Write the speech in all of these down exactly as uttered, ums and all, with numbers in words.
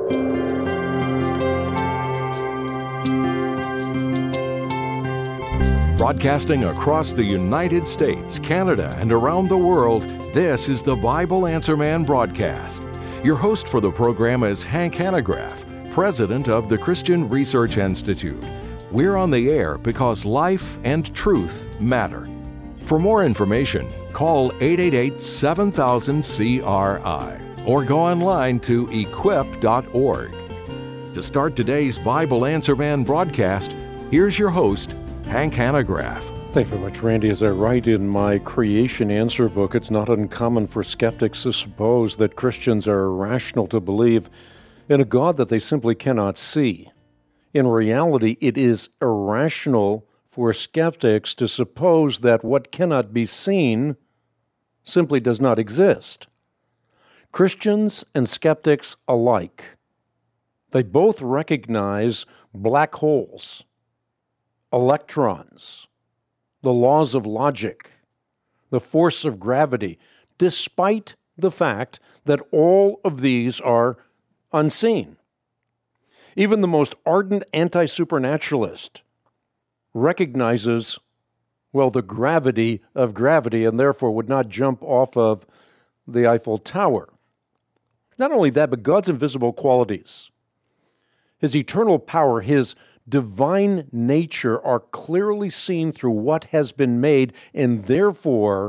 Broadcasting across the United States, Canada, and around the world, this is the Bible Answer Man broadcast. Your host for the program is Hank Hanegraaff, president of the Christian Research Institute. We're on the air because life and truth matter. For more information, call eight eight eight, seven thousand, C R I or go online to equip dot org. To start today's Bible Answer Man broadcast, here's your host, Hank Hanegraaff. Thank you very much, Randy. As I write in my Creation Answer book, it's not uncommon for skeptics to suppose that Christians are irrational to believe in a God that they simply cannot see. In reality, it is irrational for skeptics to suppose that what cannot be seen simply does not exist. Christians and skeptics alike, they both recognize black holes, electrons, the laws of logic, the force of gravity, despite the fact that all of these are unseen. Even the most ardent anti-supernaturalist recognizes, well, the gravity of gravity and therefore would not jump off of the Eiffel Tower. Not only that, but God's invisible qualities, His eternal power, His divine nature are clearly seen through what has been made, and therefore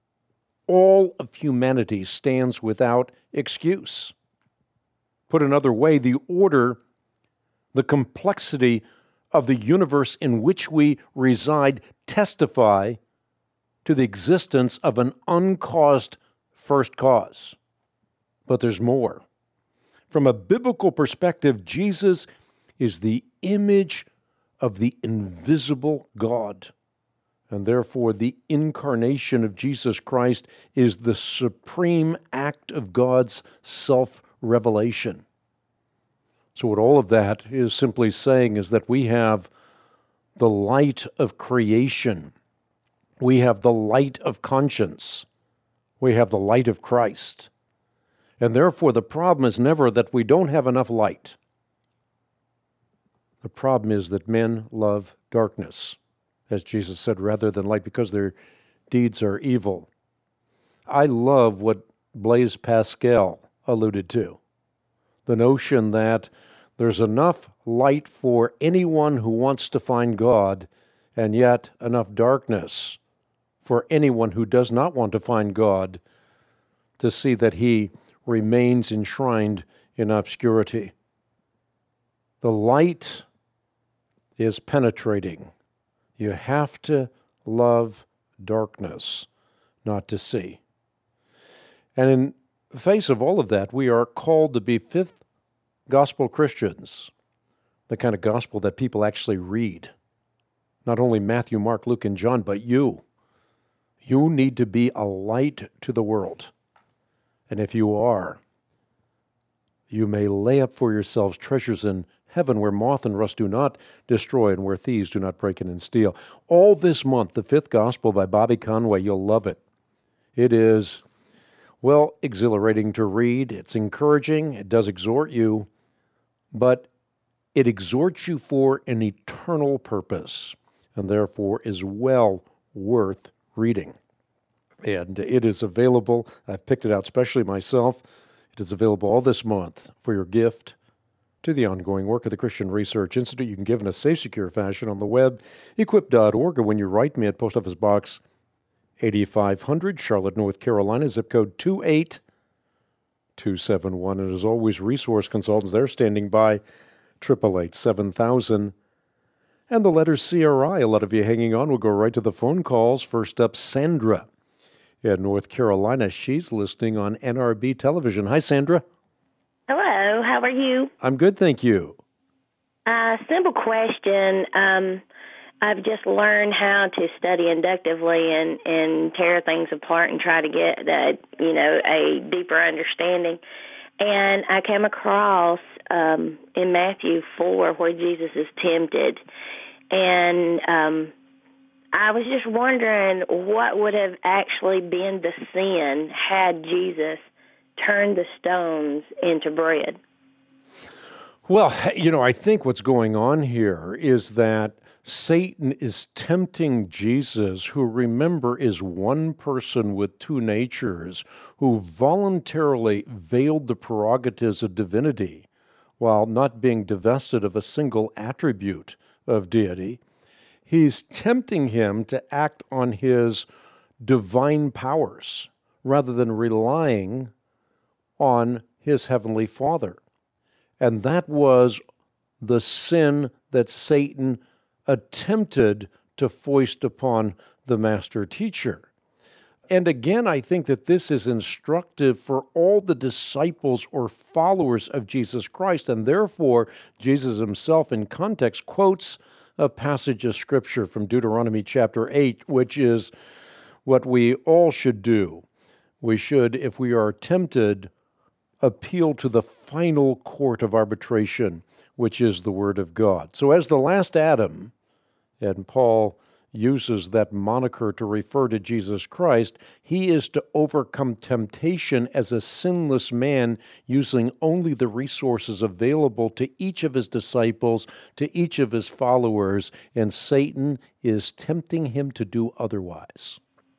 all of humanity stands without excuse. Put another way, the order, the complexity of the universe in which we reside testify to the existence of an uncaused first cause. But there's more. From a biblical perspective, Jesus is the image of the invisible God. And therefore, the incarnation of Jesus Christ is the supreme act of God's self-revelation. So what all of that is simply saying is that we have the light of creation. We have the light of conscience. We have the light of Christ. And therefore, the problem is never that we don't have enough light. The problem is that men love darkness, as Jesus said, rather than light, because their deeds are evil. I love what Blaise Pascal alluded to, the notion that there's enough light for anyone who wants to find God, and yet enough darkness for anyone who does not want to find God to see that he remains enshrined in obscurity. The light is penetrating. You have to love darkness not to see. And in the face of all of that, we are called to be fifth gospel Christians, the kind of gospel that people actually read. Not only Matthew, Mark, Luke, and John, but you. You need to be a light to the world. And if you are, you may lay up for yourselves treasures in heaven where moth and rust do not destroy and where thieves do not break in and steal. All this month, the Fifth Gospel by Bobby Conway, you'll love it. It is, well, exhilarating to read. It's encouraging. It does exhort you, but it exhorts you for an eternal purpose and therefore is well worth reading. And it is available. I've picked it out specially myself. It is available all this month for your gift to the ongoing work of the Christian Research Institute. You can give in a safe, secure fashion on the web, equip dot org, or when you write me at Post Office Box eighty-five hundred, Charlotte, North Carolina, zip code two eight two seven one. And as always, resource consultants, they're standing by, eight eight eight, seven thousand. And the letter C R I, a lot of you hanging on. We'll go right to the phone calls. First up, Sandra in North Carolina. She's listening on N R B television. Hi, Sandra. Hello, how are you? I'm good, thank you. Uh, simple question. Um, I've just learned how to study inductively and, and tear things apart and try to get that, you know, a deeper understanding. And I came across um, in Matthew four where Jesus is tempted. And um, I was just wondering what would have actually been the sin had Jesus turned the stones into bread. Well, you know, I think what's going on here is that Satan is tempting Jesus, who, remember, is one person with two natures, who voluntarily veiled the prerogatives of divinity while not being divested of a single attribute of deity. He's tempting him to act on his divine powers rather than relying on his heavenly Father. And that was the sin that Satan attempted to foist upon the master teacher. And again, I think that this is instructive for all the disciples or followers of Jesus Christ, and therefore Jesus himself in context quotes a passage of Scripture from Deuteronomy chapter eight, which is what we all should do. We should, if we are tempted, appeal to the final court of arbitration, which is the Word of God. So as the last Adam, and Paul uses that moniker to refer to Jesus Christ, he is to overcome temptation as a sinless man using only the resources available to each of his disciples, to each of his followers, and Satan is tempting him to do otherwise.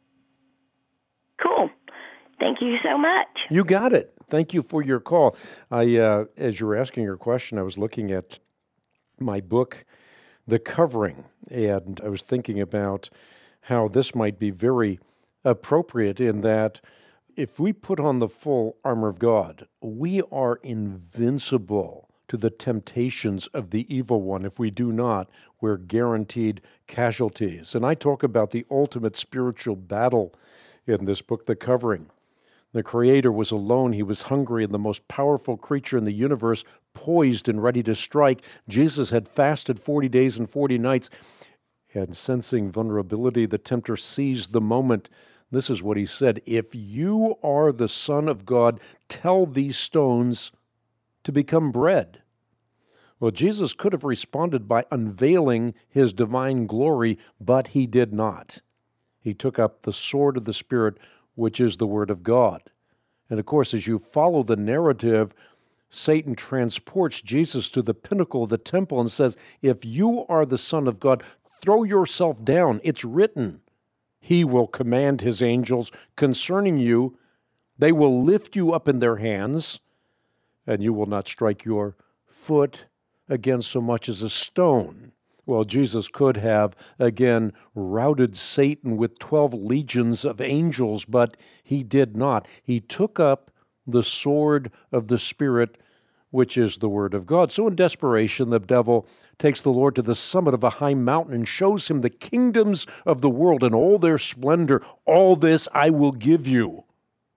Cool. Thank you so much. You got it. Thank you for your call. I, uh, as you were asking your question, I was looking at my book, The Covering, and I was thinking about how this might be very appropriate in that if we put on the full armor of God, we are invincible to the temptations of the evil one. If we do not, we're guaranteed casualties. And I talk about the ultimate spiritual battle in this book, The Covering. The Creator was alone. He was hungry, and the most powerful creature in the universe, poised and ready to strike. Jesus had fasted forty days and forty nights, and sensing vulnerability, the tempter seized the moment. This is what he said: "If you are the Son of God, tell these stones to become bread." Well, Jesus could have responded by unveiling his divine glory, but he did not. He took up the sword of the Spirit, which is the Word of God. And of course, as you follow the narrative, Satan transports Jesus to the pinnacle of the temple and says, "If you are the Son of God, throw yourself down. It's written, He will command His angels concerning you. They will lift you up in their hands, and you will not strike your foot against so much as a stone." Well, Jesus could have, again, routed Satan with twelve legions of angels, but he did not. He took up the sword of the Spirit, which is the Word of God. So in desperation, the devil takes the Lord to the summit of a high mountain and shows him the kingdoms of the world in all their splendor. "All this I will give you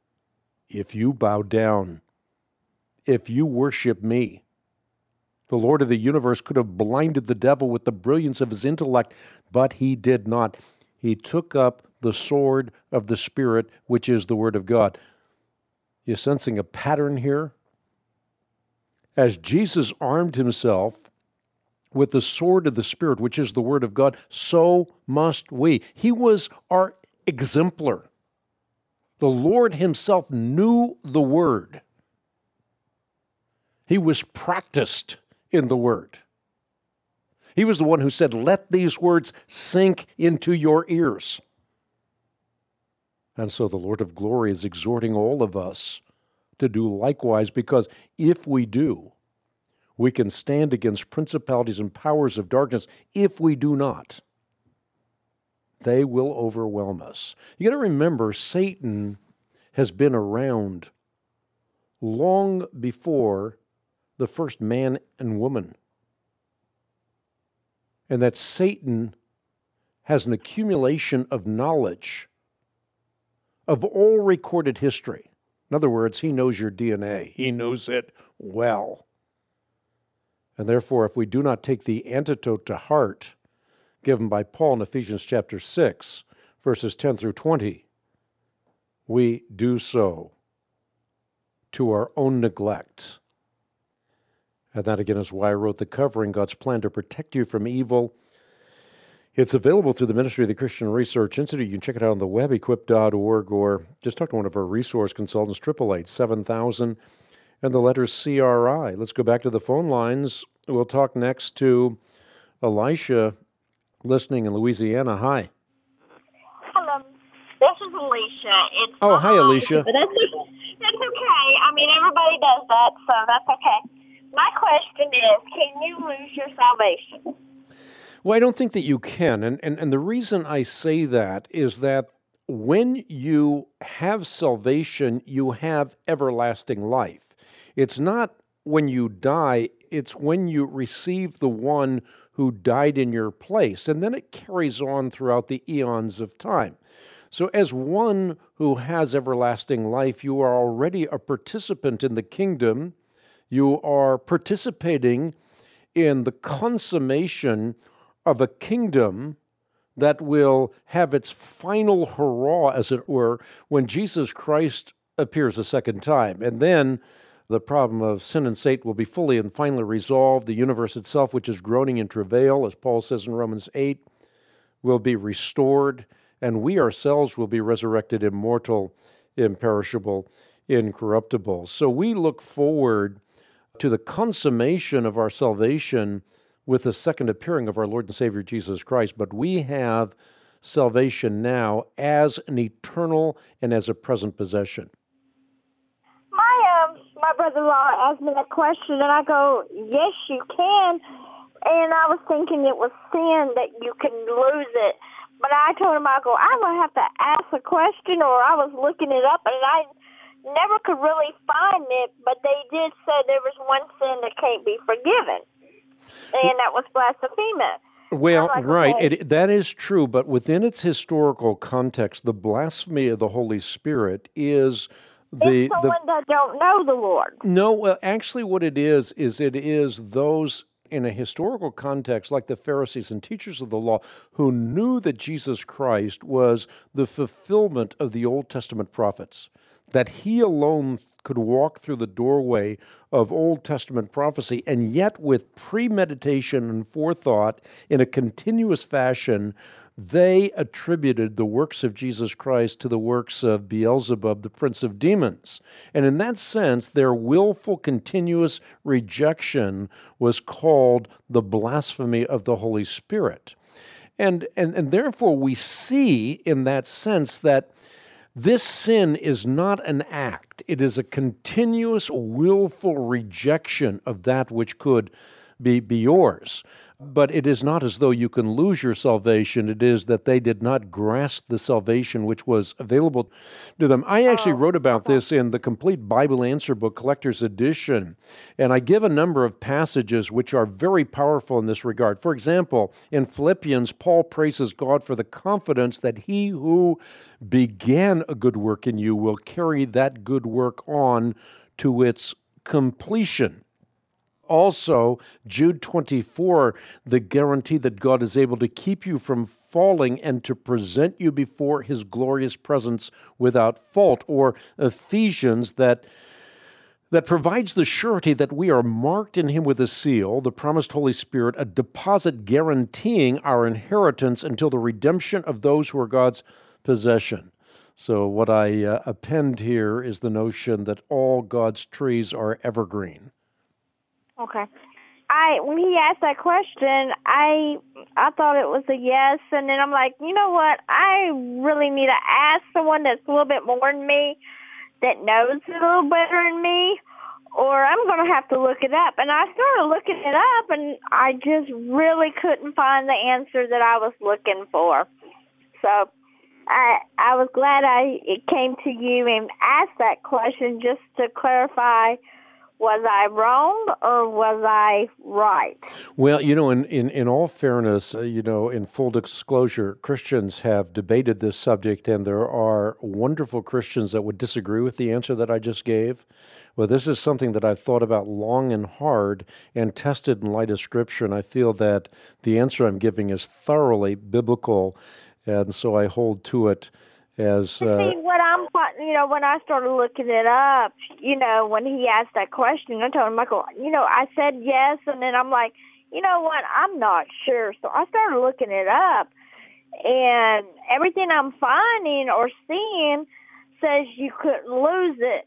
if you bow down, if you worship me." The Lord of the universe could have blinded the devil with the brilliance of his intellect, but he did not. He took up the sword of the Spirit, which is the Word of God. You're sensing a pattern here? As Jesus armed himself with the sword of the Spirit, which is the Word of God, so must we. He was our exemplar. The Lord himself knew the Word. He was practiced in the Word. He was the one who said, "Let these words sink into your ears." And so the Lord of glory is exhorting all of us to do likewise, because if we do, we can stand against principalities and powers of darkness. If we do not, they will overwhelm us. You got to remember, Satan has been around long before the first man and woman, and that Satan has an accumulation of knowledge of all recorded history. In other words, he knows your D N A. He knows it well. And therefore, if we do not take the antidote to heart given by Paul in Ephesians chapter six, verses ten through twenty, we do so to our own neglect. And that, again, is why I wrote The Covering, God's Plan to Protect You from Evil. It's available through the Ministry of the Christian Research Institute. You can check it out on the web, equip dot org, or just talk to one of our resource consultants, eight eight eight, seven thousand. and the letter C R I. Let's go back to the phone lines. We'll talk next to Elisha, listening in Louisiana. Hi. Hello. This is Alicia. It's oh, hi, Alicia. But that's, that's okay. I mean, everybody does that, so that's okay. My question is, can you lose your salvation? Well, I don't think that you can. And, and, and the reason I say that is that when you have salvation, you have everlasting life. It's not when you die, it's when you receive the one who died in your place. And then it carries on throughout the eons of time. So as one who has everlasting life, you are already a participant in the kingdom. You are participating in the consummation of a kingdom that will have its final hurrah, as it were, when Jesus Christ appears a second time. And then the problem of sin and Satan will be fully and finally resolved. The universe itself, which is groaning in travail, as Paul says in Romans eight, will be restored, and we ourselves will be resurrected immortal, imperishable, incorruptible. So we look forward to the consummation of our salvation with the second appearing of our Lord and Savior Jesus Christ, but we have salvation now as an eternal and as a present possession. My um, my brother-in-law asked me that question, and I go, yes, you can. And I was thinking it was sin that you can lose it. But I told him, I go, I'm going to have to ask a question, or I was looking it up, and I never could really find it, but they did say there was one sin that can't be forgiven, and that was blasphemy. Well, like, right, okay. it, that is true, but within its historical context, the blasphemy of the Holy Spirit is the... It's someone the, that don't know the Lord. No, well, actually what it is, is it is those in a historical context, like the Pharisees and teachers of the law, who knew that Jesus Christ was the fulfillment of the Old Testament prophets, that he alone could walk through the doorway of Old Testament prophecy, and yet with premeditation and forethought in a continuous fashion, they attributed the works of Jesus Christ to the works of Beelzebub, the prince of demons. And in that sense, their willful, continuous rejection was called the blasphemy of the Holy Spirit. And, and, and therefore, we see in that sense that this sin is not an act. It is a continuous, willful rejection of that which could be, be yours. But it is not as though you can lose your salvation. It is that they did not grasp the salvation which was available to them. I actually wrote about this in the Complete Bible Answer Book Collector's Edition, and I give a number of passages which are very powerful in this regard. For example, in Philippians, Paul praises God for the confidence that he who began a good work in you will carry that good work on to its completion. Also, Jude twenty-four, the guarantee that God is able to keep you from falling and to present you before his glorious presence without fault. Or Ephesians, that, that provides the surety that we are marked in him with a seal, the promised Holy Spirit, a deposit guaranteeing our inheritance until the redemption of those who are God's possession. So what I uh, append here is the notion that all God's trees are evergreen. Okay. I when he asked that question, I I thought it was a yes, and then I'm like, you know what? I really need to ask someone that's a little bit more than me, that knows it a little better than me, or I'm going to have to look it up. And I started looking it up, and I just really couldn't find the answer that I was looking for. So I I was glad I it came to you and asked that question just to clarify. Was I wrong or was I right? Well, you know, in, in, in all fairness, uh, you know, in full disclosure, Christians have debated this subject, and there are wonderful Christians that would disagree with the answer that I just gave. Well, this is something that I've thought about long and hard and tested in light of Scripture, and I feel that the answer I'm giving is thoroughly biblical, and so I hold to it as... Uh, See, what I'm, you know, when I started looking it up, you know, when he asked that question, I told him, Michael, you know, I said yes, and then I'm like, you know what, I'm not sure. So I started looking it up, and everything I'm finding or seeing says you couldn't lose it.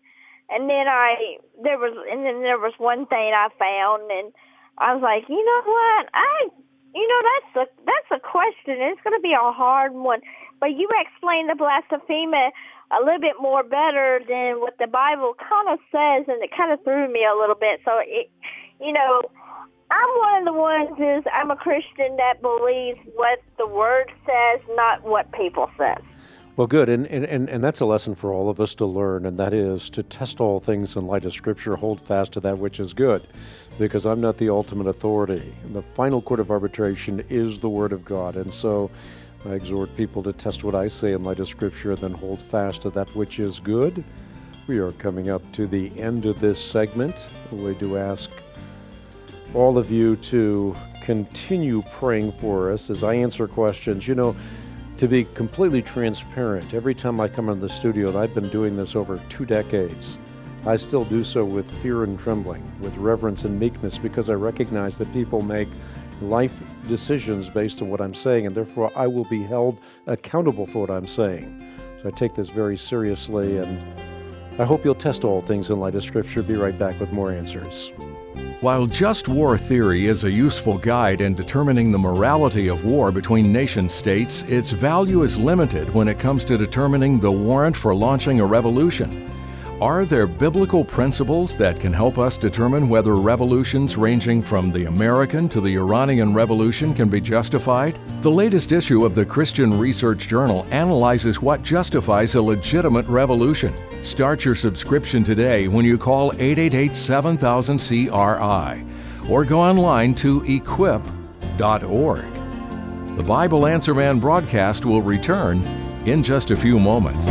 And then I there was and then there was one thing I found, and I was like, you know what, I you know that's a that's a question. It's going to be a hard one, but you explained the blasphemy a little bit more better than what the Bible kind of says, and it kind of threw me a little bit. So it, you know, I'm one of the ones is I'm a Christian that believes what the Word says, not what people say. Well, good, and, and, and that's a lesson for all of us to learn, and that is to test all things in light of Scripture, hold fast to that which is good, because I'm not the ultimate authority. The final court of arbitration is the Word of God, and so I exhort people to test what I say in light of Scripture, and then hold fast to that which is good. We are coming up to the end of this segment. We do ask all of you to continue praying for us as I answer questions. You know, to be completely transparent, every time I come into the studio, and I've been doing this over two decades, I still do so with fear and trembling, with reverence and meekness, because I recognize that people make life decisions based on what I'm saying, and therefore I will be held accountable for what I'm saying. So I take this very seriously, and I hope you'll test all things in light of Scripture. Be right back with more answers. While just war theory is a useful guide in determining the morality of war between nation-states, its value is limited when it comes to determining the warrant for launching a revolution. Are there biblical principles that can help us determine whether revolutions ranging from the American to the Iranian Revolution can be justified? The latest issue of the Christian Research Journal analyzes what justifies a legitimate revolution. Start your subscription today when you call eight eight eight, seven thousand, C R I or go online to equip dot org. The Bible Answer Man broadcast will return in just a few moments.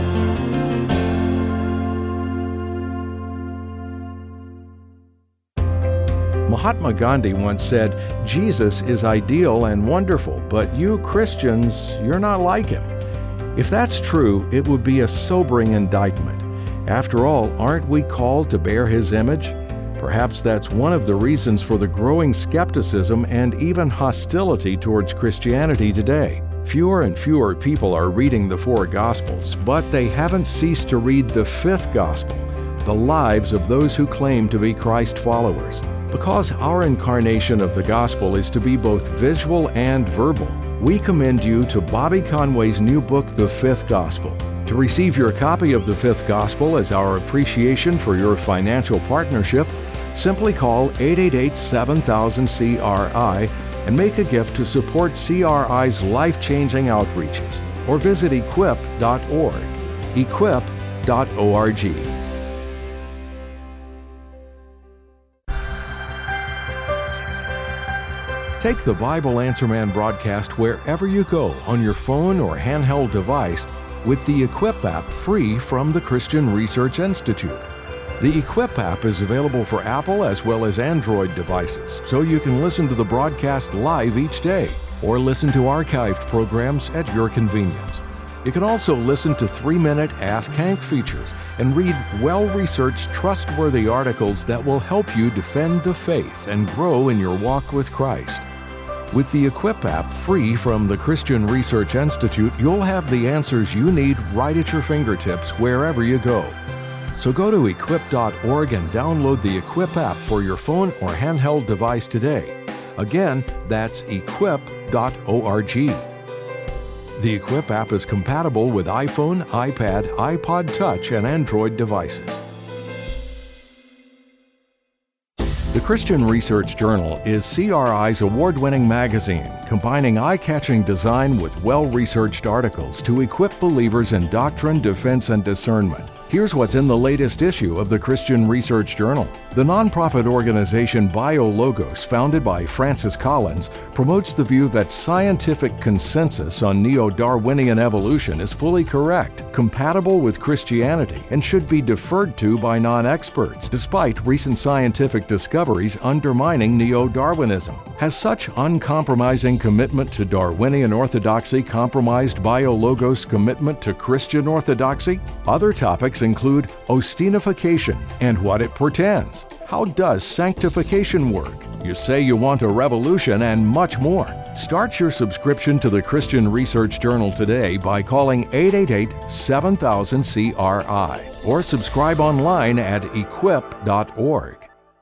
Mahatma Gandhi once said, "Jesus is ideal and wonderful, but you Christians, you're not like him." If that's true, it would be a sobering indictment. After all, aren't we called to bear his image? Perhaps that's one of the reasons for the growing skepticism and even hostility towards Christianity today. Fewer and fewer people are reading the four Gospels, but they haven't ceased to read the fifth Gospel, the lives of those who claim to be Christ followers. Because our incarnation of the Gospel is to be both visual and verbal, we commend you to Bobby Conway's new book, The Fifth Gospel. To receive your copy of The Fifth Gospel as our appreciation for your financial partnership, simply call eight eight eight, seven thousand, C R I and make a gift to support C R I's life-changing outreaches, or visit equip dot org, equip dot org. Take the Bible Answer Man broadcast wherever you go on your phone or handheld device with the Equip app, free from the Christian Research Institute. The Equip app is available for Apple as well as Android devices, so you can listen to the broadcast live each day or listen to archived programs at your convenience. You can also listen to three-minute Ask Hank features and read well-researched, trustworthy articles that will help you defend the faith and grow in your walk with Christ. With the Equip app, free from the Christian Research Institute, you'll have the answers you need right at your fingertips wherever you go. So go to equip dot org and download the Equip app for your phone or handheld device today. Again, that's equip dot org. The Equip app is compatible with iPhone, iPad, iPod Touch, and Android devices. The Christian Research Journal is C R I's award-winning magazine, combining eye-catching design with well-researched articles to equip believers in doctrine, defense, and discernment. Here's what's in the latest issue of the Christian Research Journal. The nonprofit organization BioLogos, founded by Francis Collins, promotes the view that scientific consensus on neo-Darwinian evolution is fully correct, compatible with Christianity, and should be deferred to by non-experts, despite recent scientific discoveries undermining neo-Darwinism. Has such uncompromising commitment to Darwinian orthodoxy compromised BioLogos' commitment to Christian orthodoxy? Other topics include ostenification and what it portends. How does sanctification work? You say you want a revolution and much more. Start your subscription to the Christian Research Journal today by calling eight eight eight, seven thousand, C R I or subscribe online at equip dot org.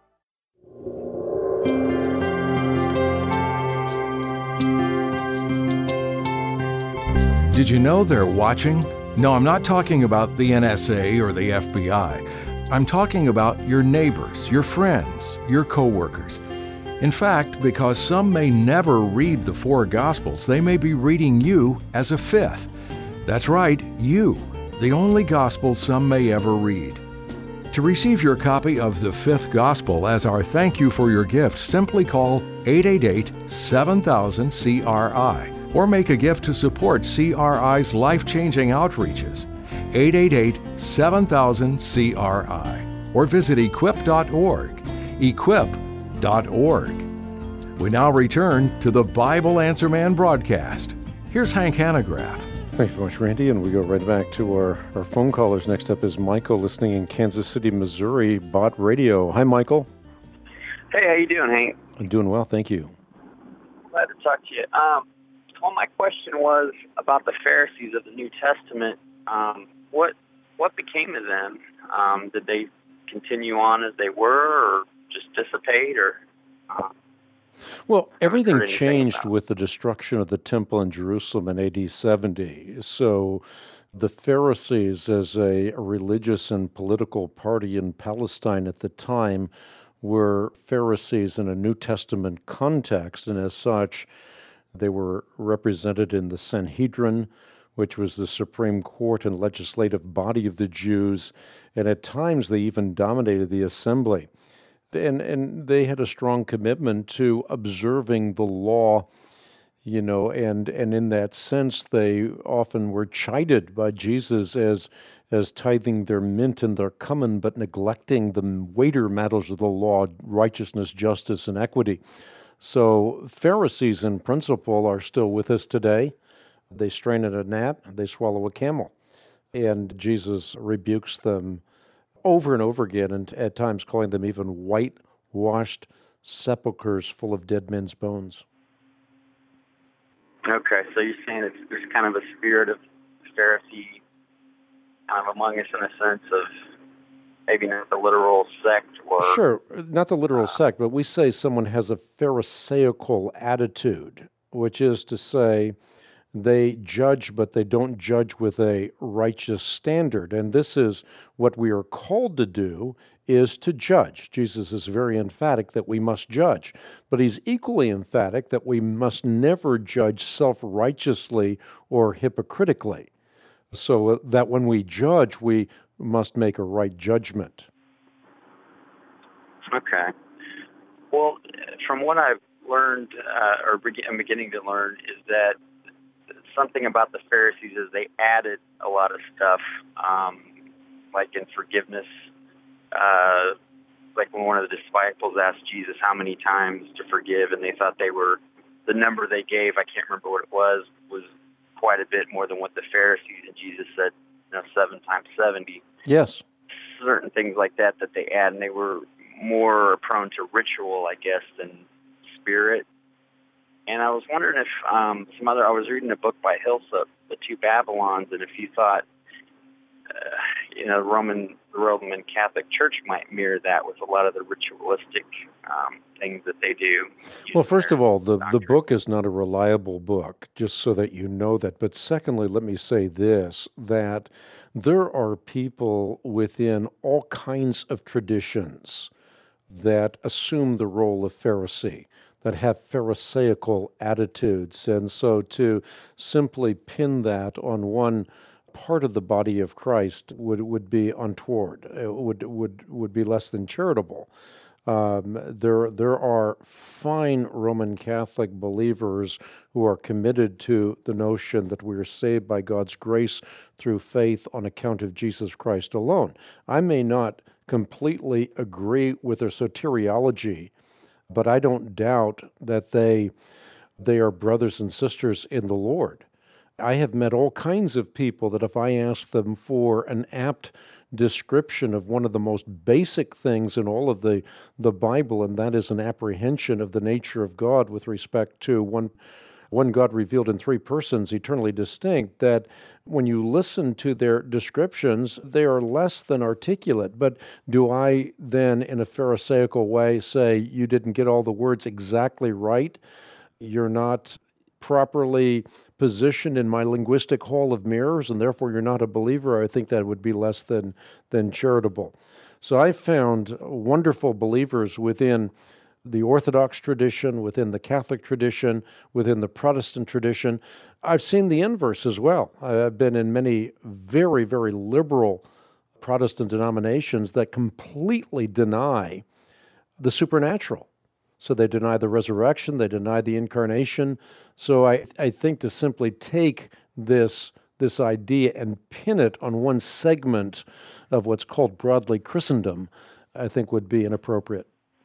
Did you know they're watching? No, I'm not talking about the N S A or the F B I. I'm talking about your neighbors, your friends, your coworkers. In fact, because some may never read the four Gospels, they may be reading you as a fifth. That's right, you, the only Gospel some may ever read. To receive your copy of the Fifth Gospel as our thank you for your gift, simply call eight eight eight, seven thousand, C R I or make a gift to support C R I's life-changing outreaches. eight eight eight, seven thousand, C R I or visit equip dot org. equip dot org. We now return to the Bible Answer Man broadcast. Here's Hank Hanegraaff. Thanks very much, Randy, and we go right back to our, our phone callers. Next up is Michael, listening in Kansas City, Missouri, Bott Radio. Hi, Michael. Hey, how you doing, Hank? I'm doing well, thank you. Glad to talk to you. Um, well, my question was about the Pharisees of the New Testament. Um, what what became of them? Um, did they continue on as they were, or just dissipate, or? Uh, well, everything changed with the destruction of the temple in Jerusalem in A D seventy. So the Pharisees, as a religious and political party in Palestine at the time, were Pharisees in a New Testament context, and as such, they were represented in the Sanhedrin, which was the supreme court and legislative body of the Jews, and at times they even dominated the assembly. And and they had a strong commitment to observing the law, you know, and, and in that sense they often were chided by Jesus as as tithing their mint and their cumin, but neglecting the weightier matters of the law, righteousness, justice, and equity. So Pharisees in principle are still with us today. They strain at a gnat, they swallow a camel. And Jesus rebukes them over and over again, and at times calling them even whitewashed sepulchres full of dead men's bones. Okay, so you're saying it's, there's kind of a spirit of Pharisee kind of among us in a sense of maybe not the literal sect or... Sure, not the literal uh, sect, but we say someone has a Pharisaical attitude, which is to say they judge, but they don't judge with a righteous standard. And this is what we are called to do, is to judge. Jesus is very emphatic that we must judge, but he's equally emphatic that we must never judge self-righteously or hypocritically, so that when we judge, we must make a right judgment. Okay. Well, from what I've learned, uh, or be- I'm beginning to learn, is that something about the Pharisees is they added a lot of stuff, um, like in forgiveness. Uh, like when one of the disciples asked Jesus how many times to forgive, and they thought they were, the number they gave, I can't remember what it was, was quite a bit more than what the Pharisees, and Jesus said, you know, seven times seventy. Yes. Certain things like that that they add, and they were more prone to ritual, I guess, than spirit. And I was wondering if um, some other, I was reading a book by Hilsa, The Two Babylons, and if you thought, uh, you know, Roman, the Roman Catholic Church might mirror that with a lot of the ritualistic um, things that they do. Well, first of all, the, the book is not a reliable book, just so that you know that. But secondly, let me say this, that there are people within all kinds of traditions that assume the role of Pharisee, that have Pharisaical attitudes. And so to simply pin that on one part of the body of Christ would, would be untoward, it would, would, would be less than charitable. Um, there, there are fine Roman Catholic believers who are committed to the notion that we are saved by God's grace through faith on account of Jesus Christ alone. I may not completely agree with their soteriology, but I don't doubt that they they are brothers and sisters in the Lord. I have met all kinds of people that if I asked them for an apt description of one of the most basic things in all of the, the Bible, and that is an apprehension of the nature of God with respect to one one God revealed in three persons, eternally distinct, that when you listen to their descriptions, they are less than articulate. But do I then, in a Pharisaical way, say, you didn't get all the words exactly right? You're not properly positioned in my linguistic hall of mirrors, and therefore you're not a believer? I think that would be less than, than charitable. So I found wonderful believers within the Orthodox tradition, within the Catholic tradition, within the Protestant tradition. I've seen the inverse as well. I've been in many very, very liberal Protestant denominations that completely deny the supernatural. So they deny the resurrection, they deny the incarnation. So I, I think to simply take this this idea and pin it on one segment of what's called broadly Christendom, I think would be inappropriate.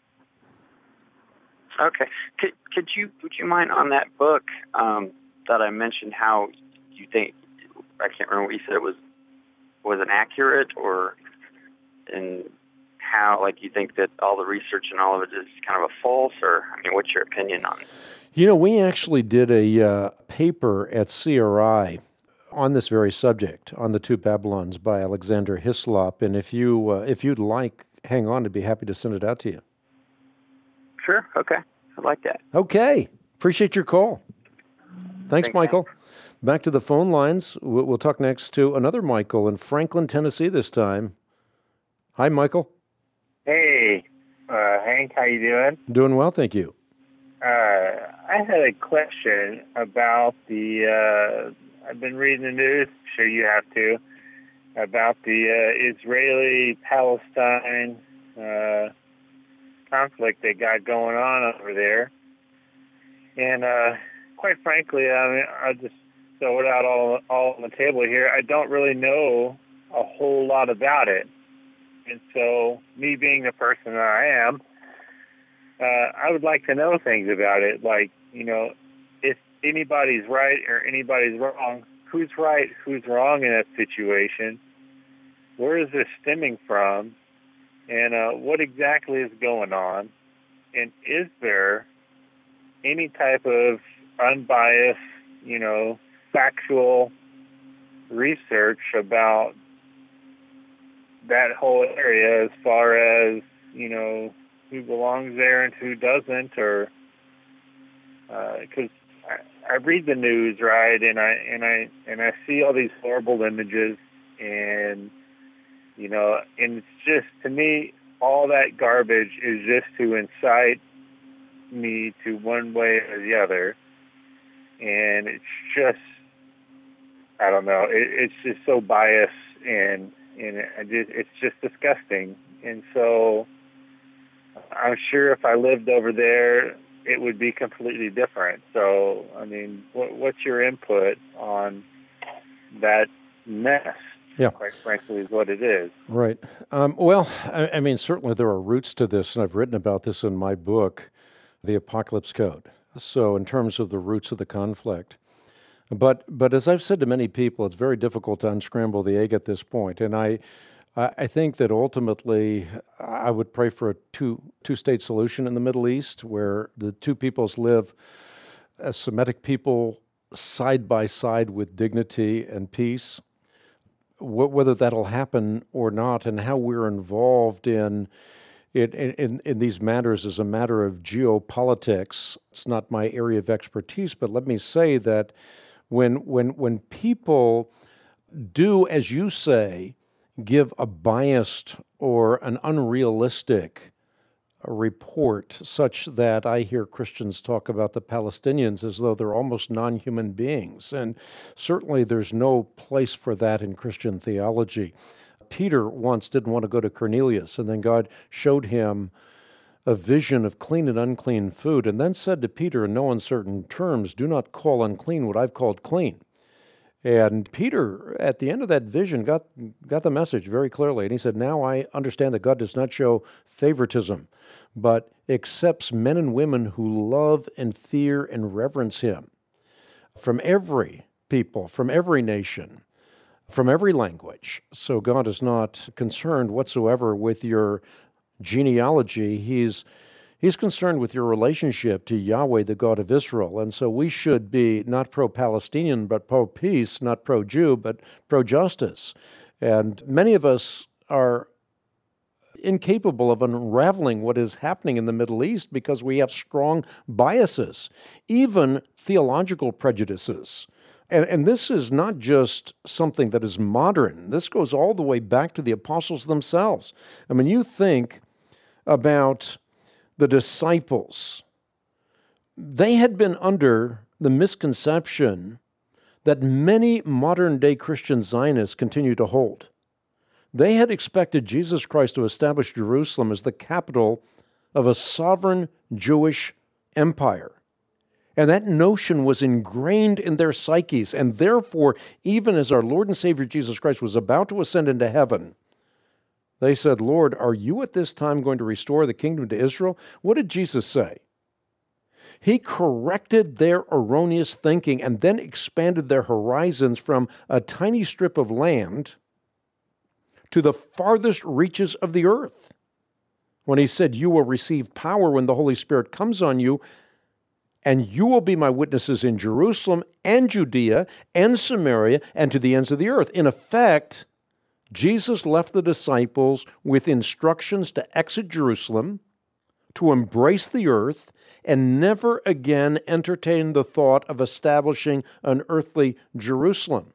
Okay. Could could you would you mind on that book um, that I mentioned, how you think, I can't remember what you said, it was was it accurate, or in how, like, you think that all the research and all of it is kind of a false, or, I mean, what's your opinion on it? You know, we actually did a uh, paper at C R I on this very subject, on the two Babylons by Alexander Hislop, and if you uh, if you'd like, hang on, I'd be happy to send it out to you. Sure. Okay. I like that. Okay. Appreciate your call. Thanks, Thanks, Michael. man. Back to the phone lines. We'll, we'll talk next to another Michael in Franklin, Tennessee this time. Hi, Michael. Hey, uh, Hank, how you doing? Doing well, thank you. Uh, I had a question about the, uh, I've been reading the news, I'm sure you have too, about the uh, Israeli-Palestine uh conflict they got going on over there. And uh, quite frankly, I mean, I'll just throw it out all, all on the table here. I don't really know a whole lot about it. And so, me being the person that I am, uh, I would like to know things about it. Like, you know, if anybody's right or anybody's wrong, who's right, who's wrong in that situation? Where is this stemming from? And uh, what exactly is going on? And is there any type of unbiased, you know, factual research about that whole area as far as, you know, who belongs there and who doesn't? Or because uh, I, I read the news, right, and I and I and I see all these horrible images, and you know, and it's just, to me, all that garbage is just to incite me to one way or the other. And it's just, I don't know, it, it's just so biased, and, and it just, it's just disgusting. And so I'm sure if I lived over there, it would be completely different. So, I mean, what, what's your input on that mess? Yeah. Quite frankly, is what it is. Right. Um, well, I, I mean, certainly there are roots to this, and I've written about this in my book, The Apocalypse Code. So in terms of the roots of the conflict. But but as I've said to many people, it's very difficult to unscramble the egg at this point. And I I think that ultimately I would pray for a two, two-state solution in the Middle East, where the two peoples live as Semitic people side by side with dignity and peace. Whether that'll happen or not, and how we're involved in, in in in these matters is a matter of geopolitics. It's not my area of expertise, but let me say that when when when people do, as you say, give a biased or an unrealistic report, such that I hear Christians talk about the Palestinians as though they're almost non-human beings. And certainly there's no place for that in Christian theology. Peter once didn't want to go to Cornelius, and then God showed him a vision of clean and unclean food, and then said to Peter in no uncertain terms, do not call unclean what I've called clean. And Peter, at the end of that vision, got got the message very clearly. And he said, now I understand that God does not show favoritism, but accepts men and women who love and fear and reverence him from every people, from every nation. from every language. So God is not concerned whatsoever with your genealogy. He's He's concerned with your relationship to Yahweh, the God of Israel. And so we should be not pro-Palestinian, but pro-peace, not pro-Jew, but pro-justice. And many of us are incapable of unraveling what is happening in the Middle East because we have strong biases, even theological prejudices. And, and this is not just something that is modern. This goes all the way back to the apostles themselves. I mean, you think about the disciples. They had been under the misconception that many modern-day Christian Zionists continue to hold. They had expected Jesus Christ to establish Jerusalem as the capital of a sovereign Jewish empire. And that notion was ingrained in their psyches, and therefore, even as our Lord and Savior Jesus Christ was about to ascend into heaven, they said, Lord, are you at this time going to restore the kingdom to Israel? What did Jesus say? He corrected their erroneous thinking and then expanded their horizons from a tiny strip of land to the farthest reaches of the earth. When he said, you will receive power when the Holy Spirit comes on you, and you will be my witnesses in Jerusalem and Judea and Samaria and to the ends of the earth. In effect, Jesus left the disciples with instructions to exit Jerusalem, to embrace the earth, and never again entertain the thought of establishing an earthly Jerusalem.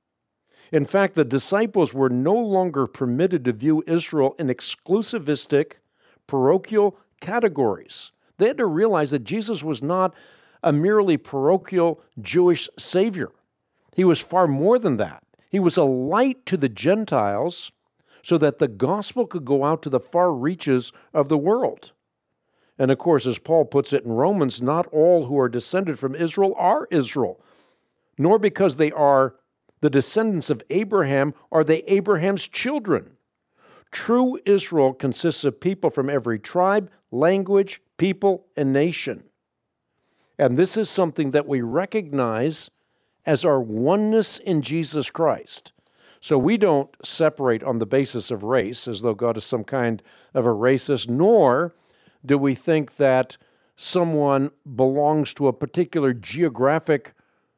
In fact, the disciples were no longer permitted to view Israel in exclusivistic, parochial categories. They had to realize that Jesus was not a merely parochial Jewish Savior. He was far more than that. He was a light to the Gentiles so that the gospel could go out to the far reaches of the world. And of course, as Paul puts it in Romans, not all who are descended from Israel are Israel, nor because they are the descendants of Abraham are they Abraham's children. True Israel consists of people from every tribe, language, people, and nation. And this is something that we recognize as our oneness in Jesus Christ. So we don't separate on the basis of race as though God is some kind of a racist, nor do we think that someone belongs to a particular geographic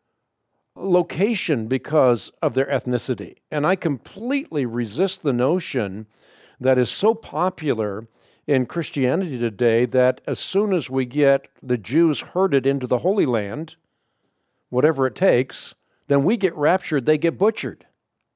location because of their ethnicity. And I completely resist the notion that is so popular in Christianity today that as soon as we get the Jews herded into the Holy Land, whatever it takes, then we get raptured, they get butchered.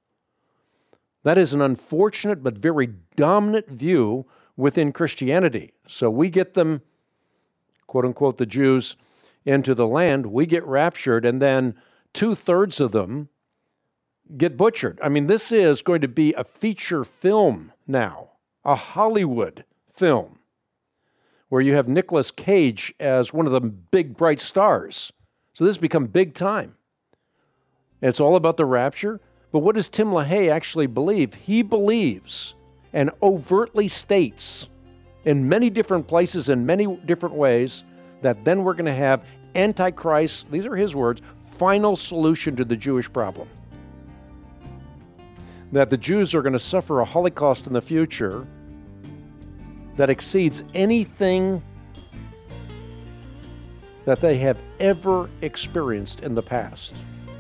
That is an unfortunate but very dominant view within Christianity. So we get them, quote unquote, the Jews into the land, we get raptured, and then two-thirds of them get butchered. I mean, this is going to be a feature film now, a Hollywood film, where you have Nicolas Cage as one of the big, bright stars. So this has become big time. It's all about the rapture. But what does Tim LaHaye actually believe? He believes and overtly states in many different places, in many different ways, that then we're going to have Antichrist, these are his words, final solution to the Jewish problem. That the Jews are going to suffer a Holocaust in the future that exceeds anything that they have ever experienced in the past.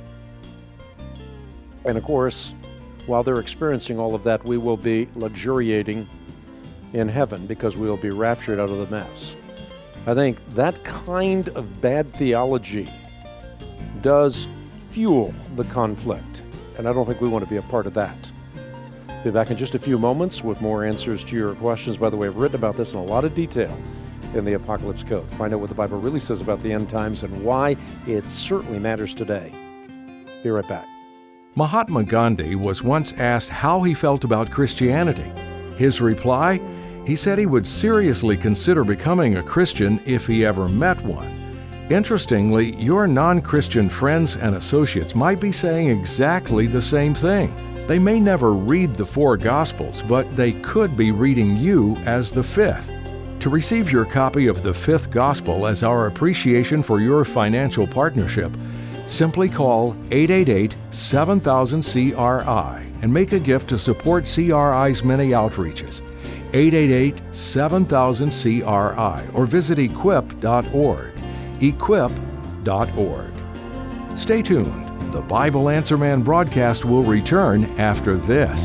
And of course, while they're experiencing all of that, we will be luxuriating in heaven because we will be raptured out of the mess. I think that kind of bad theology does fuel the conflict, and I don't think we want to be a part of that. Be back in just a few moments with more answers to your questions. By the way, I've written about this in a lot of detail in the Apocalypse Code. Find out what the Bible really says about the end times and why it certainly matters today. Be right back. Mahatma Gandhi was once asked how he felt about Christianity. His reply? He said he would seriously consider becoming a Christian if he ever met one. Interestingly, your non-Christian friends and associates might be saying exactly the same thing. They may never read the four Gospels, but they could be reading you as the fifth. To receive your copy of the fifth Gospel as our appreciation for your financial partnership, Simply call eight eight eight, seven thousand, C R I and make a gift to support C R I's many outreaches. eight eight eight, seven thousand, C R I or visit equip dot org. equip dot org. Stay tuned. The Bible Answer Man broadcast will return after this.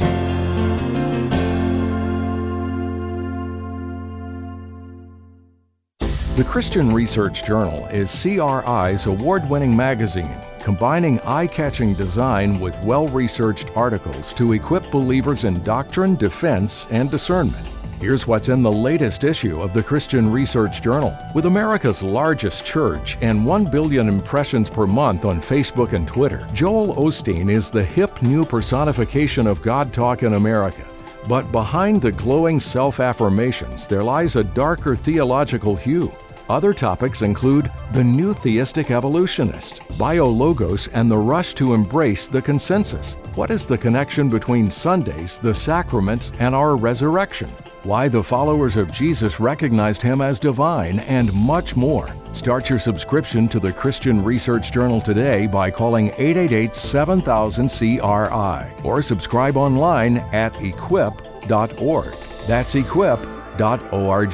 The Christian Research Journal is C R I's award-winning magazine, combining eye-catching design with well-researched articles to equip believers in doctrine, defense, and discernment. Here's what's in the latest issue of the Christian Research Journal. With America's largest church and one billion impressions per month on Facebook and Twitter, Joel Osteen is the hip new personification of God talk in America. But behind the glowing self-affirmations, there lies a darker theological hue. Other topics include the new theistic evolutionist, biologos, and the rush to embrace the consensus. What is the connection between Sundays, the sacraments, and our resurrection? Why the followers of Jesus recognized him as divine, and much more. Start your subscription to the Christian Research Journal today by calling eight eight eight, seven thousand, C R I or subscribe online at equip dot org. That's equip dot org.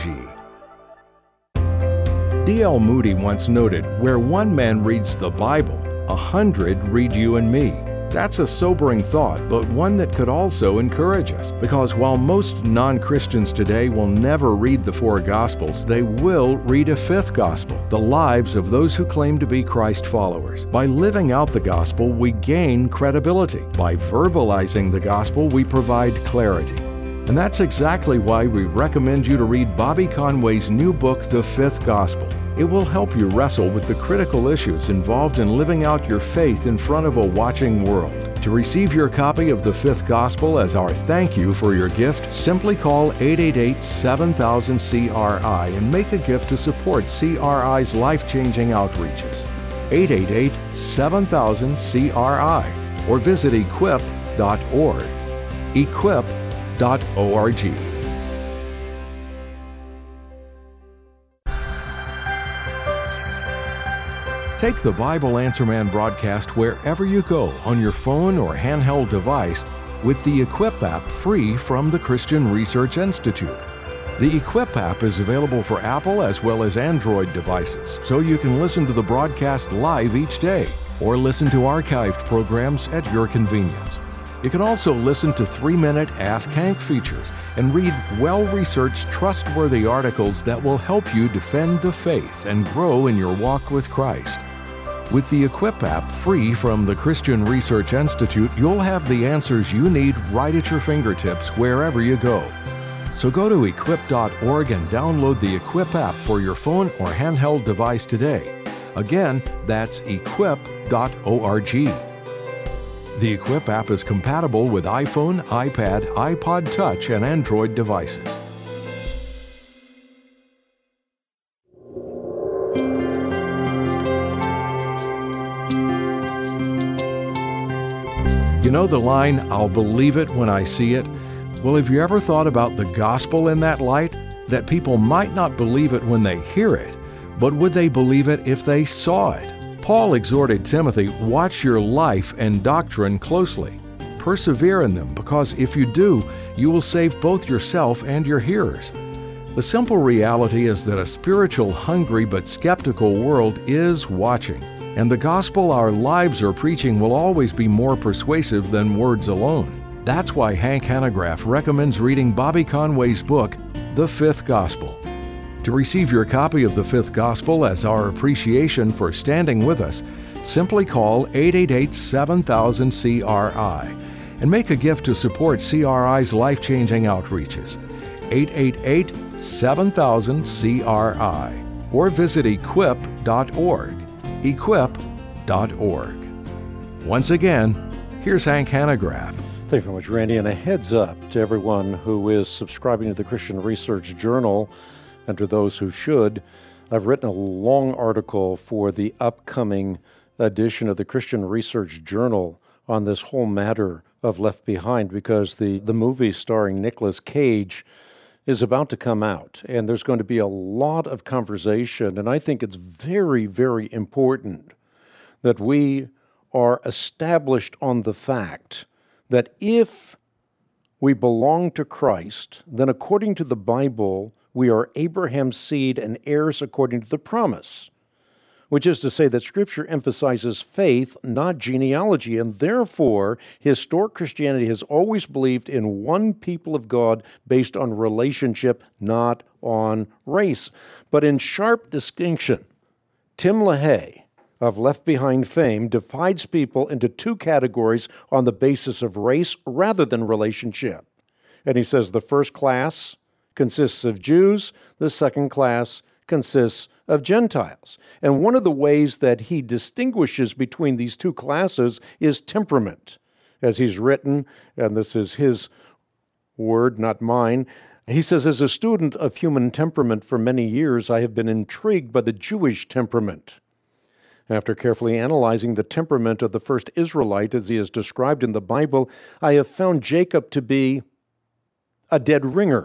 D L Moody once noted, "Where one man reads the Bible, a hundred read you and me." That's a sobering thought, but one that could also encourage us. Because while most non-Christians today will never read the four Gospels, they will read a fifth Gospel, the lives of those who claim to be Christ followers. By living out the Gospel, we gain credibility. By verbalizing the Gospel, we provide clarity. And that's exactly why we recommend you to read Bobby Conway's new book, The Fifth Gospel. It will help you wrestle with the critical issues involved in living out your faith in front of a watching world. To receive your copy of The Fifth Gospel as our thank you for your gift, simply call eight eight eight, seven thousand, C R I and make a gift to support C R I's life-changing outreaches. eight eight eight, seven thousand, C R I or visit equip dot org. equip dot org. Take the Bible Answer Man broadcast wherever you go on your phone or handheld device with the Equip app free from the Christian Research Institute. The Equip app is available for Apple as well as Android devices, so you can listen to the broadcast live each day or listen to archived programs at your convenience. You can also listen to three-minute Ask Hank features and read well-researched, trustworthy articles that will help you defend the faith and grow in your walk with Christ. With the Equip app free from the Christian Research Institute, you'll have the answers you need right at your fingertips wherever you go. So go to equip dot org and download the Equip app for your phone or handheld device today. Again, that's equip dot org. The Equip app is compatible with iPhone, iPad, iPod Touch, and Android devices. You know the line, "I'll believe it when I see it"? Well, have you ever thought about the gospel in that light? That people might not believe it when they hear it, but would they believe it if they saw it? Paul exhorted Timothy, "Watch your life and doctrine closely. Persevere in them, because if you do, you will save both yourself and your hearers." The simple reality is that a spiritual, hungry but skeptical world is watching, and the gospel our lives are preaching will always be more persuasive than words alone. That's why Hank Hanegraaff recommends reading Bobby Conway's book, The Fifth Gospel. To receive your copy of The Fifth Gospel as our appreciation for standing with us, simply call eight eight eight, seven thousand, C R I and make a gift to support C R I's life-changing outreaches. eight eight eight, seven thousand, C R I or visit equip dot org. equip dot org. Once again, here's Hank Hanegraaff. Thank you very much, Randy, and a heads up to everyone who is subscribing to the Christian Research Journal and to those who should. I've written a long article for the upcoming edition of the Christian Research Journal on this whole matter of Left Behind, because the, the movie starring Nicolas Cage is about to come out, and there's going to be a lot of conversation, and I think it's very, very important that we are established on the fact that if we belong to Christ, then according to the Bible, we are Abraham's seed and heirs according to the promise, which is to say that Scripture emphasizes faith, not genealogy, and therefore historic Christianity has always believed in one people of God based on relationship, not on race. But in sharp distinction, Tim LaHaye of Left Behind fame divides people into two categories on the basis of race rather than relationship. And he says the first class consists of Jews, the second class consists of Gentiles. And one of the ways that he distinguishes between these two classes is temperament. As he's written, and this is his word, not mine, he says, as a student of human temperament for many years, I have been intrigued by the Jewish temperament. After carefully analyzing the temperament of the first Israelite as he is described in the Bible, I have found Jacob to be a dead ringer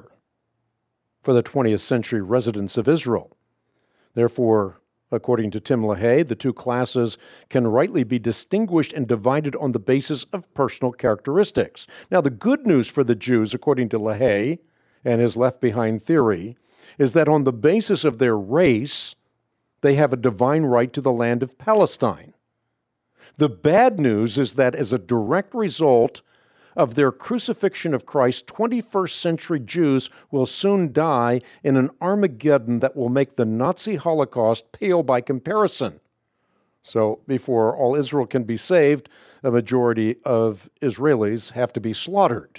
for the twentieth century residents of Israel. Therefore, according to Tim LaHaye, the two classes can rightly be distinguished and divided on the basis of personal characteristics. Now, the good news for the Jews, according to LaHaye and his Left Behind theory, is that on the basis of their race, they have a divine right to the land of Palestine. The bad news is that as a direct result of their crucifixion of Christ, twenty-first century Jews will soon die in an Armageddon that will make the Nazi Holocaust pale by comparison. So before all Israel can be saved, a majority of Israelis have to be slaughtered.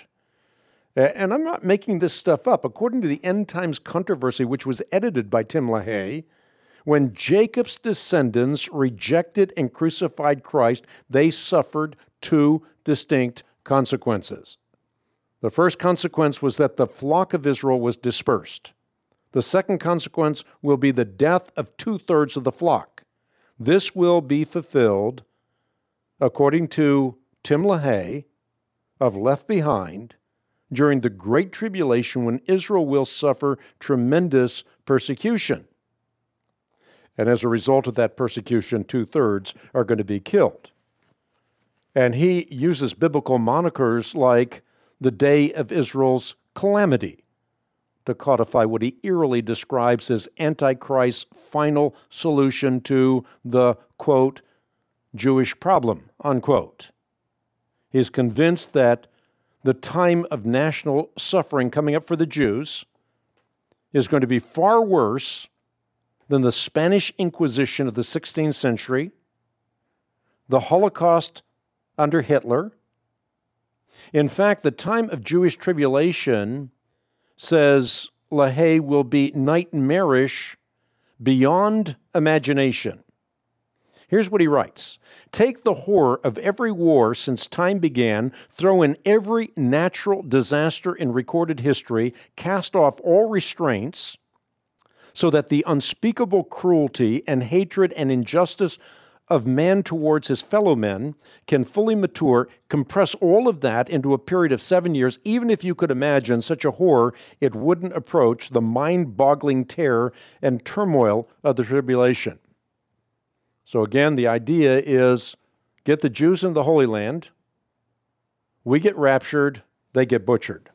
And I'm not making this stuff up. According to the End Times Controversy, which was edited by Tim LaHaye, when Jacob's descendants rejected and crucified Christ, they suffered two distinct consequences. The first consequence was that the flock of Israel was dispersed. The second consequence will be the death of two-thirds of the flock. This will be fulfilled, according to Tim LaHaye of Left Behind, during the Great Tribulation when Israel will suffer tremendous persecution. And as a result of that persecution, two-thirds are going to be killed. And he uses biblical monikers like the day of Israel's calamity to codify what he eerily describes as Antichrist's final solution to the, quote, Jewish problem, unquote. He's convinced that the time of national suffering coming up for the Jews is going to be far worse than the Spanish Inquisition of the sixteenth century, the Holocaust under Hitler. In fact, the time of Jewish tribulation, says LaHaye, will be nightmarish beyond imagination. Here's what he writes. Take the horror of every war since time began, throw in every natural disaster in recorded history, cast off all restraints, so that the unspeakable cruelty and hatred and injustice of man towards his fellow men can fully mature, compress all of that into a period of seven years. Even if you could imagine such a horror, it wouldn't approach the mind-boggling terror and turmoil of the tribulation. So again, the idea is get the Jews in the Holy Land, we get raptured, they get butchered.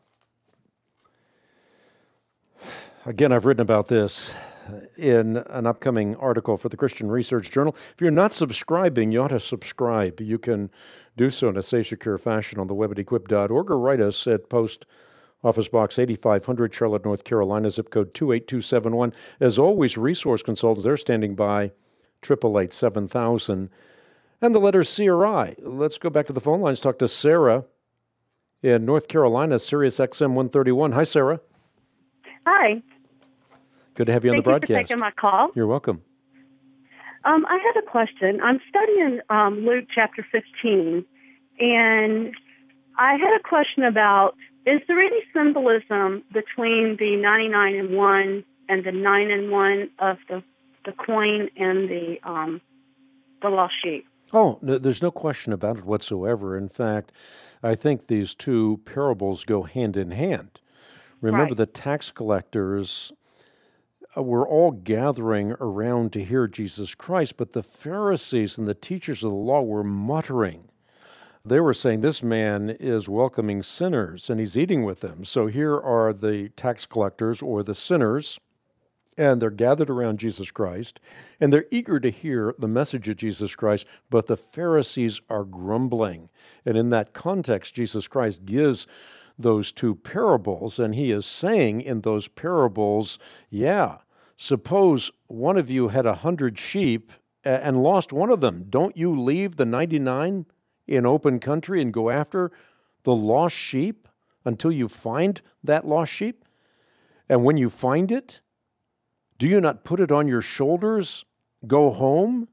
Again, I've written about this in an upcoming article for the Christian Research Journal. If you're not subscribing, you ought to subscribe. You can do so in a safe, secure fashion on the web at equip dot org or write us at Post Office Box eighty-five hundred, Charlotte, North Carolina, zip code two eight two seven one. As always, resource consultants, they're standing by, eight eight eight, seven thousand. And the letter C or I. Let's go back to the phone lines, talk to Sarah in North Carolina, Sirius X M one thirty-one. Hi, Sarah. Hi. Good to have you on Thank the broadcast. Thank you for taking my call. You're welcome. Um, I had a question. I'm studying um, Luke chapter fifteen, and I had a question about, is there any symbolism between the ninety-nine and one and the nine and one of the, the coin and the um, the lost sheep? Oh, no, there's no question about it whatsoever. In fact, I think these two parables go hand in hand. Remember, Right. the tax collectors were all gathering around to hear Jesus Christ, but the Pharisees and the teachers of the law were muttering. They were saying, this man is welcoming sinners, and he's eating with them. So here are the tax collectors or the sinners, and they're gathered around Jesus Christ, and they're eager to hear the message of Jesus Christ, but the Pharisees are grumbling. And in that context, Jesus Christ gives those two parables, and he is saying in those parables, yeah, suppose one of you had a hundred sheep and lost one of them. Don't you leave the ninety-nine in open country and go after the lost sheep until you find that lost sheep? And when you find it, do you not put it on your shoulders, go home?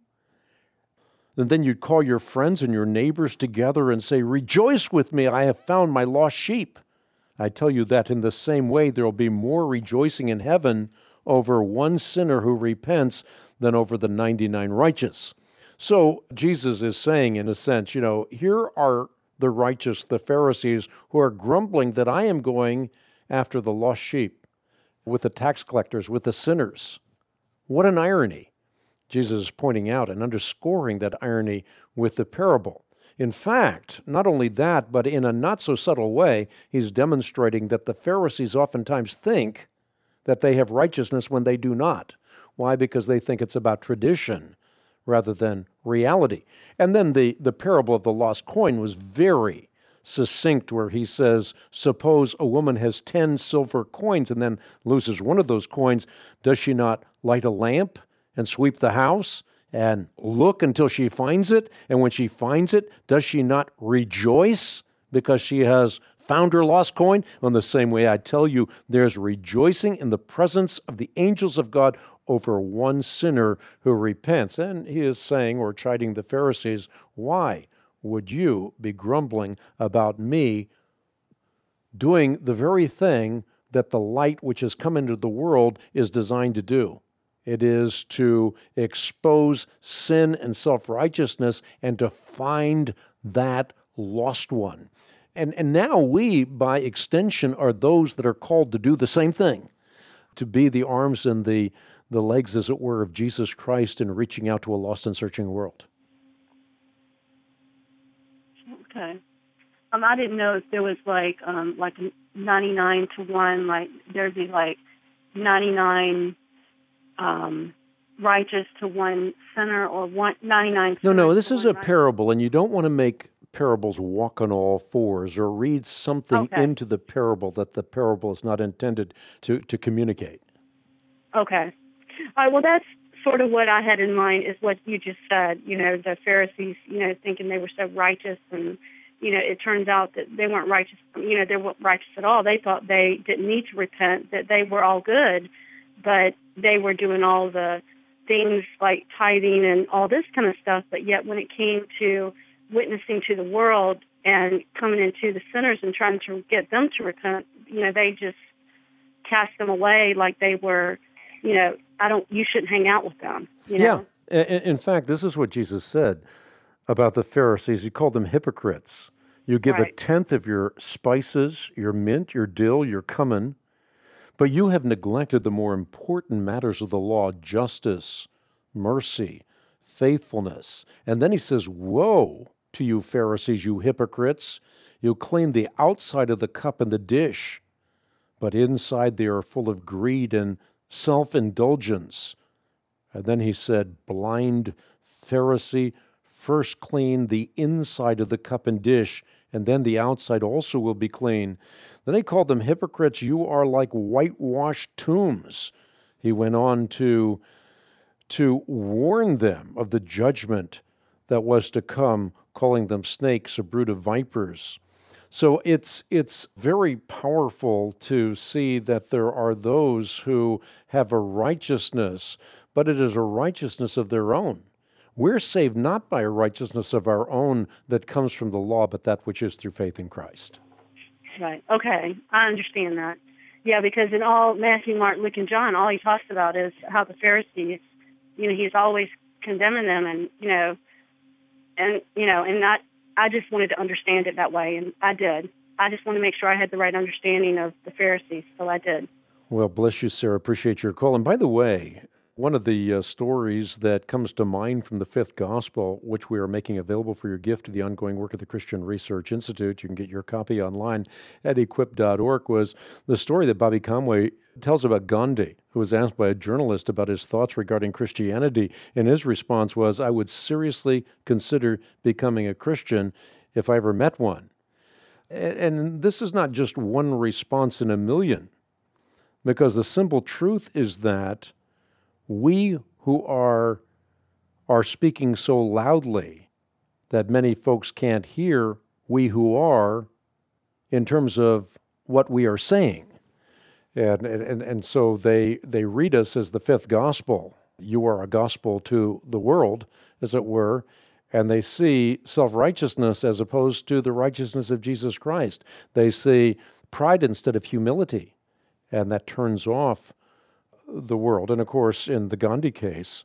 And then you'd call your friends and your neighbors together and say, rejoice with me, I have found my lost sheep. I tell you that in the same way, there will be more rejoicing in heaven over one sinner who repents than over the ninety-nine righteous. So Jesus is saying, in a sense, you know, here are the righteous, the Pharisees, who are grumbling that I am going after the lost sheep with the tax collectors, with the sinners. What an irony. Jesus is pointing out and underscoring that irony with the parable. In fact, not only that, but in a not-so-subtle way, he's demonstrating that the Pharisees oftentimes think that they have righteousness when they do not. Why? Because they think it's about tradition rather than reality. And then the, the parable of the lost coin was very succinct, where he says, suppose a woman has ten silver coins and then loses one of those coins. Does she not light a lamp and sweep the house and look until she finds it? And when she finds it, does she not rejoice because she has found her lost coin? In the same way, I tell you, there's rejoicing in the presence of the angels of God over one sinner who repents. And he is saying, or chiding the Pharisees, why would you be grumbling about me doing the very thing that the light which has come into the world is designed to do? It is to expose sin and self-righteousness and to find that lost one. And, and now we, by extension, are those that are called to do the same thing, to be the arms and the, the legs, as it were, of Jesus Christ in reaching out to a lost and searching world. Okay. Um, I didn't know if there was like um, like ninety-nine to one, like there'd be like ninety-nine um, righteous to one sinner, or one ninety-nine. No, no, this is a parable, and you don't want to make parables walk on all fours or read something okay. into the parable that the parable is not intended to, to communicate. Okay. All right, well, that's sort of what I had in mind, is what you just said. You know, the Pharisees, you know, thinking they were so righteous, and, you know, it turns out that they weren't righteous. You know, they weren't righteous at all. They thought they didn't need to repent, that they were all good, but they were doing all the things like tithing and all this kind of stuff. But yet when it came to witnessing to the world and coming into the sinners and trying to get them to repent, you know, they just cast them away like they were, you know, I don't, you shouldn't hang out with them. You know? Yeah. In fact, this is what Jesus said about the Pharisees. He called them hypocrites. You give right. a tenth of your spices, your mint, your dill, your cumin, but you have neglected the more important matters of the law, justice, mercy, faithfulness. And then he says, woe to you Pharisees, you hypocrites. You clean the outside of the cup and the dish, but inside they are full of greed and self-indulgence. And then he said, blind Pharisee, first clean the inside of the cup and dish, and then the outside also will be clean. Then he called them hypocrites. You are like whitewashed tombs. He went on to, to warn them of the judgment that was to come, calling them snakes, a brood of vipers. So it's it's very powerful to see that there are those who have a righteousness, but it is a righteousness of their own. We're saved not by a righteousness of our own that comes from the law, but that which is through faith in Christ. Right. Okay. I understand that. Yeah, because in all Matthew, Mark, Luke, and John, all he talks about is how the Pharisees, you know, he's always condemning them, and, you know, and, you know, and not, I just wanted to understand it that way, and I did. I just want to make sure I had the right understanding of the Pharisees, so I did. Well, bless you, Sarah. Appreciate your call. And by the way, one of the uh, stories that comes to mind from the Fifth Gospel, which we are making available for your gift to the ongoing work of the Christian Research Institute, you can get your copy online at equip dot org, was the story that Bobby Conway tells about Gandhi, who was asked by a journalist about his thoughts regarding Christianity. And his response was, I would seriously consider becoming a Christian if I ever met one. And this is not just one response in a million, because the simple truth is that we who are, are speaking so loudly that many folks can't hear, we who are, in terms of what we are saying. And, and, and so they, they read us as the fifth gospel. You are a gospel to the world, as it were, and they see self-righteousness as opposed to the righteousness of Jesus Christ. They see pride instead of humility, and that turns off the world. And of course, in the Gandhi case,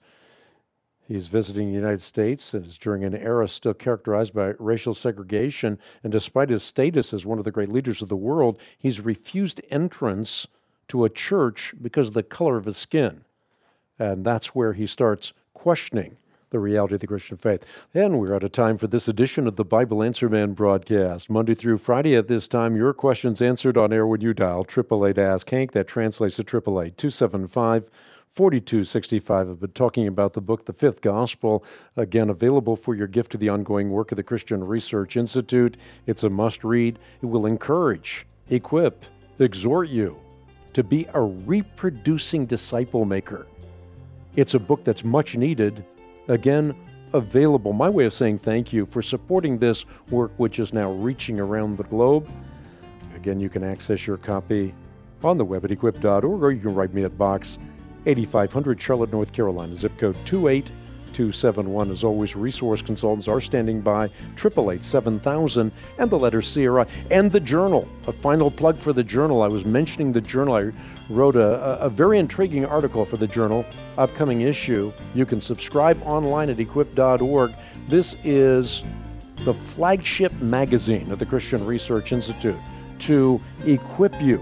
he's visiting the United States, and it's during an era still characterized by racial segregation, and despite his status as one of the great leaders of the world, he's refused entrance to a church because of the color of his skin. And that's where he starts questioning the reality of the Christian faith. And we're out of time for this edition of the Bible Answer Man broadcast. Monday through Friday at this time, your questions answered on air when you dial eight eight eight Ask Hank. That translates to eight eight eight, two seven five, four two six five. I've been talking about the book, The Fifth Gospel, again, available for your gift to the ongoing work of the Christian Research Institute. It's a must-read. It will encourage, equip, exhort you to be a reproducing disciple maker. It's a book that's much needed, again, available. My way of saying thank you for supporting this work, which is now reaching around the globe. Again, you can access your copy on the web at equip dot org, or you can write me at Box eighty-five hundred, Charlotte, North Carolina, zip code two eight two seven one. As always, resource consultants are standing by, eight eight eight, seven thousand, and the letter C R I, and the journal. A final plug for the journal. I was mentioning the journal. I wrote a, a very intriguing article for the journal, upcoming issue. You can subscribe online at equip dot org. This is the flagship magazine of the Christian Research Institute to equip you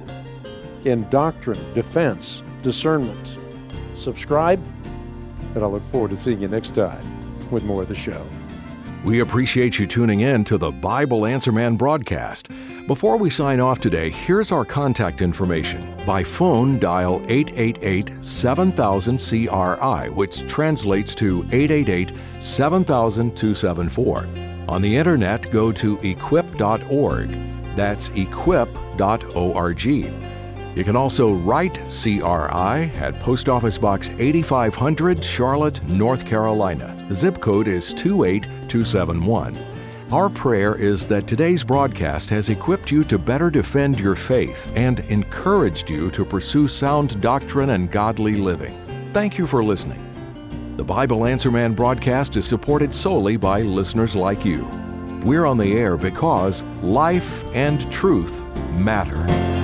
in doctrine, defense, discernment. Subscribe, and I look forward to seeing you next time with more of the show. We appreciate you tuning in to the Bible Answer Man broadcast. Before we sign off today, here's our contact information. By phone, dial eight eight eight, seven thousand, C R I, which translates to eight eight eight, seven thousand, two seven four. On the internet, go to equip dot org. That's equip dot org. You can also write C R I at Post Office Box eighty-five hundred, Charlotte, North Carolina. The zip code is two eight two seven one. Our prayer is that today's broadcast has equipped you to better defend your faith and encouraged you to pursue sound doctrine and godly living. Thank you for listening. The Bible Answer Man broadcast is supported solely by listeners like you. We're on the air because life and truth matter.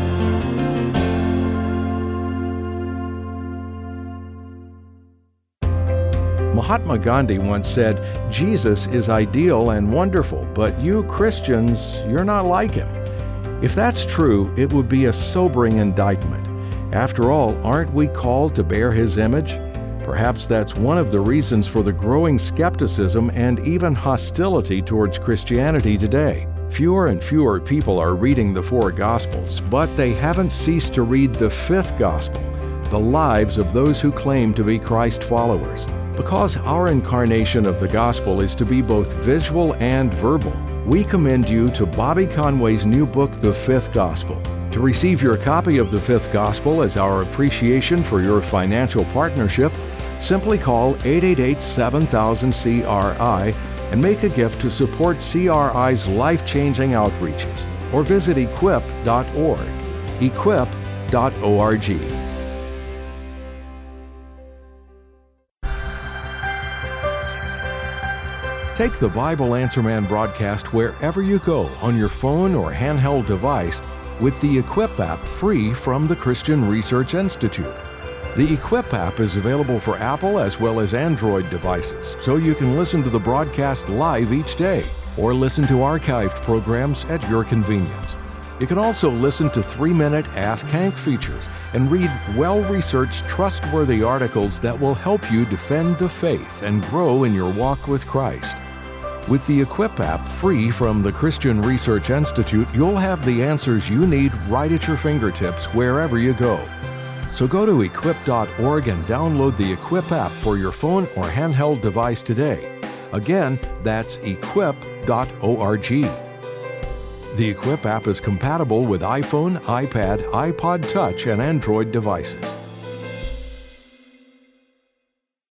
Mahatma Gandhi once said, Jesus is ideal and wonderful, but you Christians, you're not like him. If that's true, it would be a sobering indictment. After all, aren't we called to bear his image? Perhaps that's one of the reasons for the growing skepticism and even hostility towards Christianity today. Fewer and fewer people are reading the four Gospels, but they haven't ceased to read the fifth Gospel, the lives of those who claim to be Christ followers. Because our incarnation of the gospel is to be both visual and verbal, we commend you to Bobby Conway's new book, The Fifth Gospel. To receive your copy of The Fifth Gospel as our appreciation for your financial partnership, simply call eight eight eight, seven thousand, C R I and make a gift to support C R I's life-changing outreaches, or visit equip dot org. equip dot org. Take the Bible Answer Man broadcast wherever you go on your phone or handheld device with the Equip app, free from the Christian Research Institute. The Equip app is available for Apple as well as Android devices, so you can listen to the broadcast live each day or listen to archived programs at your convenience. You can also listen to three-minute Ask Hank features and read well-researched, trustworthy articles that will help you defend the faith and grow in your walk with Christ. With the Equip app free from the Christian Research Institute, you'll have the answers you need right at your fingertips wherever you go. So go to equip dot org and download the Equip app for your phone or handheld device today. Again, that's equip dot org. The Equip app is compatible with iPhone, iPad, iPod Touch, and Android devices.